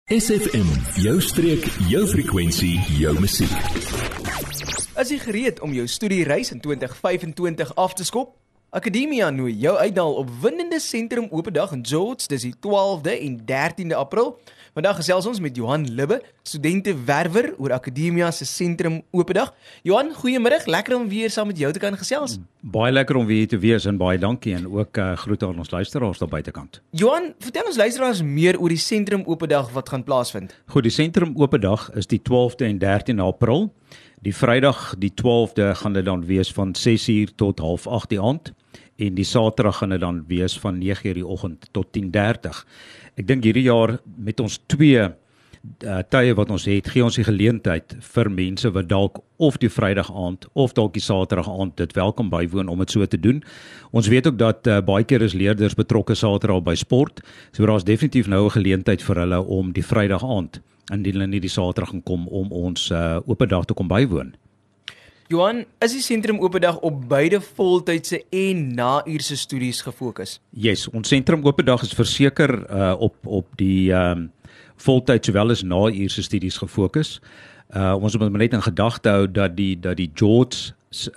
SFM, jou streek, jou frekwensie, jou musiek. Is jy gereed om jou studiereis in 2025 af te skop? Akademia nooi jou uit na 'n opwindende sentrum oop dag in George, dis die 12de en 13de April. Vandag gesels ons met Johan Libbe, studentewerwer oor Akademia se sentrum oop dag. Johan, goeiemiddag, lekker om weer saam met jou te kan gesels. Baie lekker om weer te wees en baie dankie en ook groete aan ons luisteraars daar buitekant. Johan, vertel ons luisteraars meer oor die sentrum oop dag wat gaan plaasvind. Goed, die sentrum oop dag is die 12de en 13de April. Die Vrydag, die 12de, gaan dit dan wees van 6:00 tot 7:30 die aand. En die Saterdag gaan dit dan wees van 9:00 die oggend tot 10:30. Ek dink hierdie jaar met ons twee tye wat ons het, gee ons die geleentheid vir mense wat dalk of die Vrydag aand of dalk die Saterdag aand dit welkom bywoon om dit so te doen. Ons weet ook dat baie keer is leerders betrokke Saterdag by sport, so daar is definitief nou 'n geleentheid vir hulle om die Vrydag aand, indien hulle nie die Saterdag gaan kom, om ons oop dag te kom bywoon. Johan, is die sentrum oop dag op beide voltydse en na-uurse studies gefokus? Yes, ons sentrum oop dag is verseker op die voltyd sowel as na-uurse studies gefokus. Ons moet net in gedagte hou dat die George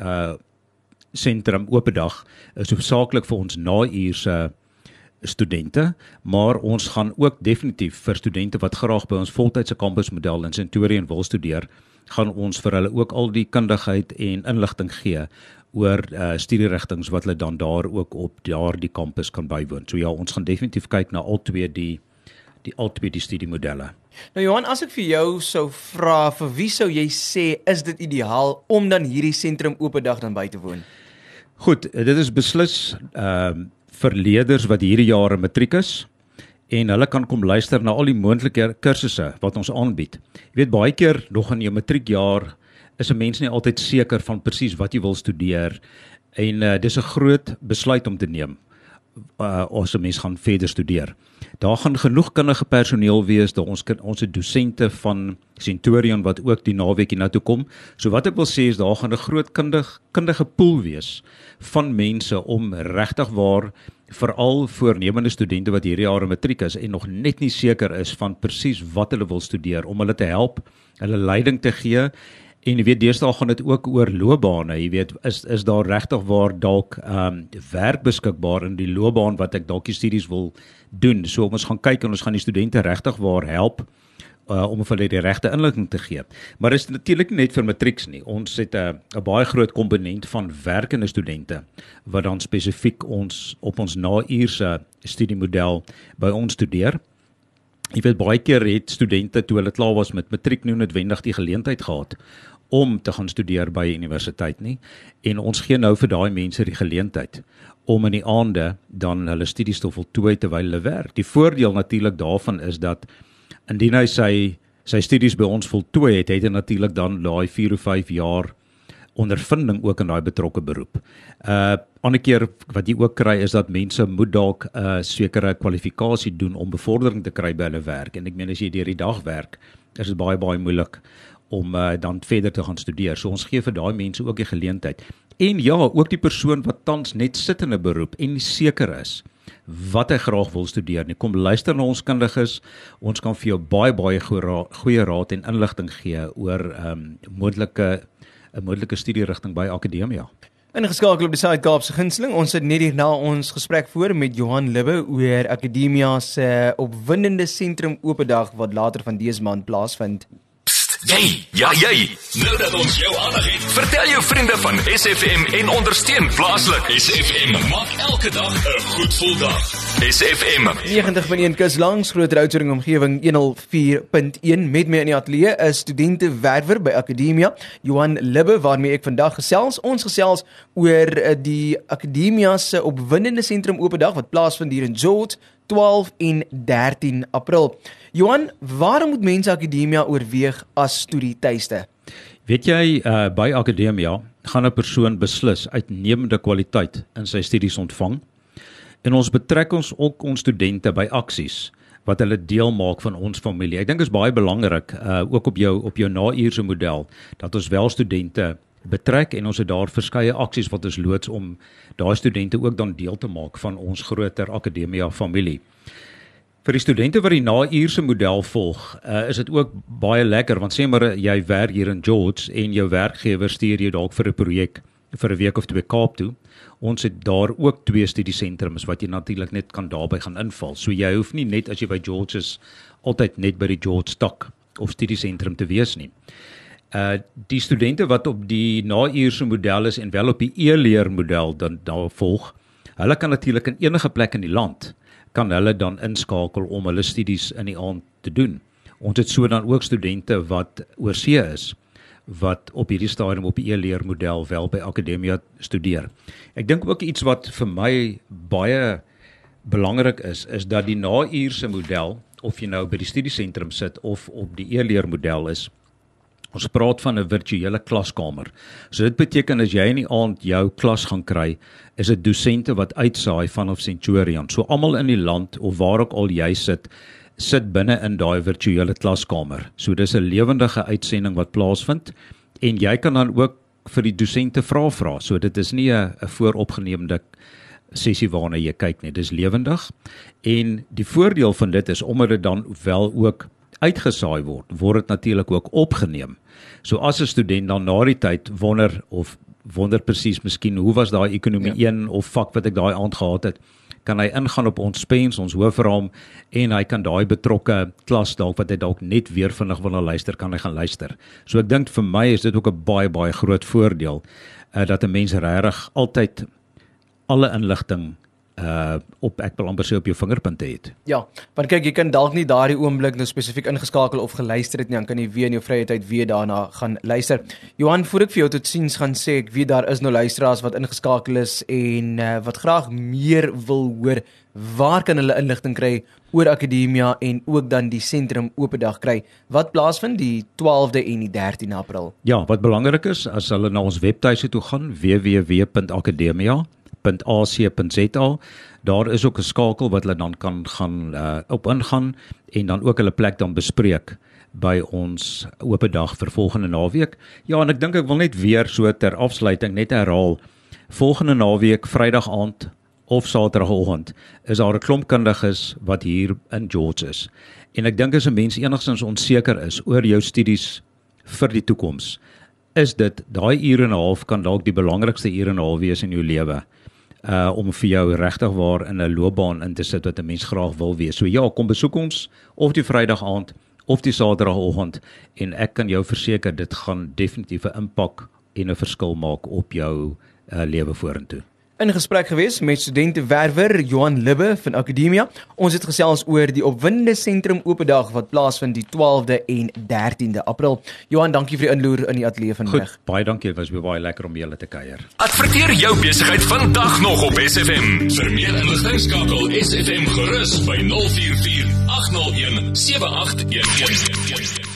sentrum oop dag is hoofsaaklik vir ons na-uurse studente, maar ons gaan ook definitief vir studente wat graag by ons voltydse kampusmodel in Centurion wil studeer, gaan ons vir hulle ook al die kundigheid en inligting gee oor studierigtings wat hulle dan daar ook op daardie kampus kan bywoon. So ja, ons gaan definitief kyk na al twee die studiemodelle. Nou Johan, as ek vir jou sou vra, vir wie sou jy sê is dit ideaal om dan hierdie sentrum oop dag dan by te woon? Goed, dit is beslis vir leerders wat hierdie jaar in matriek is, en hulle kan kom luister na al die moontlike kursusse wat ons aanbied. Jy weet, baie keer nog in jou matriekjaar is 'n mens nie altyd seker van presies wat jy wil studeer, en dis 'n groot besluit om te neem as 'n mens gaan verder studeer. Daar gaan genoeg kundige personeel wees, daar ons dosente van Centurion wat ook die naweek hiernatoe kom. So wat ek wil sê is, daar gaan 'n groot kundige pool wees van mense om regtig waar, veral voornemende studente wat hierdie jaar in matriek is en nog net nie seker is van presies wat hulle wil studeer, om hulle te help, hulle leiding te gee. En jy weet, deesdae gaan dit ook oor loopbane. Jy weet, is daar regtig waar dalk werk beskikbaar in die loopbaan wat ek dalk die studies wil doen. So ons gaan kyk en ons gaan die studente regtig waar help om vir hulle die regte inligting te gee. Maar dit is natuurlik nie net vir matrieks nie. Ons het 'n baie groot komponent van werkende studente wat dan spesifiek op ons na-uurse studiemodel by ons studeer. Jy weet, baie keer het studente toe hulle klaar was met matriek nie noodwendig die geleentheid gehad om te gaan studeer by 'n universiteit nie, en ons gee nou vir daai mense die geleentheid om in die aande dan hulle studies te voltooi terwyl hulle werk. Die voordeel natuurlik daarvan is dat indien hy sy studies by ons voltooi het, het hy natuurlik dan daai 4 of 5 jaar ondervinding ook in daai betrokke beroep. Ander keer wat jy ook kry is dat mense moet dalk sekere kwalifikasie doen om bevordering te kry by hulle werk. En ek meen, as jy deur die dag werk, is dit baie moeilik om dan verder te gaan studeer. So ons gee vir daai mense ook die geleentheid. En ja, ook die persoon wat tans net sit in 'n beroep en nie seker is wat hy graag wil studeer nie. Kom luister na ons kundiges. Ons kan vir jou baie goeie raad en inligting gee oor 'n moontlike studierigting by Akademia. Ingeskakel op die Suid-Kaapse Gunsteling. Ons sit net hier na ons gesprek voor met Johan Libbe oor Akademia se opwindende sentrum oop dag wat later van dese maand plaasvind. Jy, nou dat ons jou aandag het, vertel jou vriende van SFM en ondersteun plaaslik. SFM maak elke dag 'n goed gevoel dag. SFM 90.1 kus langs Groot Oudtshoorn omgewing 104.1 met my in die ateljee is studentewerwer by Akademia, Johan Libbe, waarmee ek vandag gesels. Ons gesels oor die Akademia se opwindende sentrum oop dag wat plaasvind hier in George, 12 en 13 April. Johan, waarom moet mense Akademia oorweeg as studietuiste? Weet jy, by Akademia gaan 'n persoon beslis uitnemende kwaliteit in sy studies ontvang, en ons betrek ook ons studente by aksies wat hulle deel maak van ons familie. Ek dink is baie belangrik, ook op jou na-uurse model, dat ons wel studente betrek, en ons het daar verskeie aksies wat ons loods om daai studente ook dan deel te maak van ons groter Akademia familie. Vir die studente wat die na-uurse model volg, is dit ook baie lekker, want sê maar jy werk hier in George en jou werkgewer stuur jou dalk vir 'n projek vir 'n week of 2 Kaap toe. Ons het daar ook 2 studiesentrums wat jy natuurlik net kan daarby gaan inval. So jy hoef nie net as jy by George is, altyd net by die George tak of studiesentrum te wees nie. Die studente wat op die na-uurse model is en wel op die e-leer model dan daar volg, hulle kan natuurlik in enige plek in die land kan hulle dan inskakel om hulle studies in die aand te doen. Ons het so dan ook studente wat oorsee is, wat op hierdie stadium op die e-leer model wel by Akademia studeer. Ek dink ook iets wat vir my baie belangrik is dat die na-uurse model, of jy nou by die studiesentrum sit of op die e-leer model is, ons praat van 'n virtuele klaskamer. So dit beteken as jy in die aand jou klas gaan kry, is dit dosente wat uitsaai vanaf Centurion. So almal in die land of waar ook al jy sit binne in daai virtuele klaskamer. So dis 'n lewendige uitsending wat plaasvind en jy kan dan ook vir die dosente vra. So dit is nie 'n vooropgeneemde sessie waarna jy kyk nie. Dis lewendig en die voordeel van dit is omdat dit dan wel ook uitgesaai word dit natuurlik ook opgeneem. So as 'n student dan na die tyd wonder presies miskien hoe was daai ekonomie 1 of vak wat ek daai aand gehad het, kan hy ingaan op ons Spens, ons hoofraam en hy kan daai betrokke klas dalk wat hy dalk net weer vinnig wil luister, kan hy gaan luister. So ek dink vir my is dit ook 'n baie groot voordeel dat 'n mens regtig altyd alle inligting ek wil amper sê op jou vingerpunte het. Ja, want kyk, jy kan dalk nie daardie oomblik nou spesifiek ingeskakel of geluister het nie, dan kan jy weer in jou vrye tyd weer daarna gaan luister. Johan, voor ek vir jou totsiens gaan sê, ek weet daar is nou luisteraars wat ingeskakel is en wat graag meer wil hoor, waar kan hulle inligting kry oor Akademia en ook dan die sentrum opendag kry, wat plaasvind die 12de en die 13de April? Ja, wat belangrik is, as hulle na ons webtuise toe gaan, www.academia.ac.za, daar is ook 'n skakel wat hulle dan kan gaan op ingaan en dan ook hulle plek dan bespreek by ons oop dag vir volgende naweek. Ja, en ek dink ek wil net weer so ter afsluiting net herhaal, volgende naweek Vrydag aand of Saterdagoggend is daar 'n klomp kundiges wat hier in George is. En ek dink as 'n mens enigstens onseker is oor jou studies vir die toekoms, is dit daai uur en 'n half kan dalk die belangrikste uur en 'n half wees in jou lewe. Om vir jou regtig waar in 'n loopbaan in te sit wat 'n mens graag wil wees. So ja, kom besoek ons of die Vrydag aand of die Saterdagoggend en ek kan jou verseker dit gaan definitief 'n impak en 'n verskil maak op jou lewe vorentoe. In gesprek gewees met studentewerwer Johan Libbe van Akademia. Ons het gesels oor die opwindende sentrum opendag wat plaasvind die 12de en 13de April. Johan, dankie vir die inloer in die ateljee vandag. Goed, baie dankie, dit was baie lekker om julle te kuier. Adverteer jou besigheid vandag nog op SFM. Vir meer inligting skakel SFM gerus by 044 801 7811.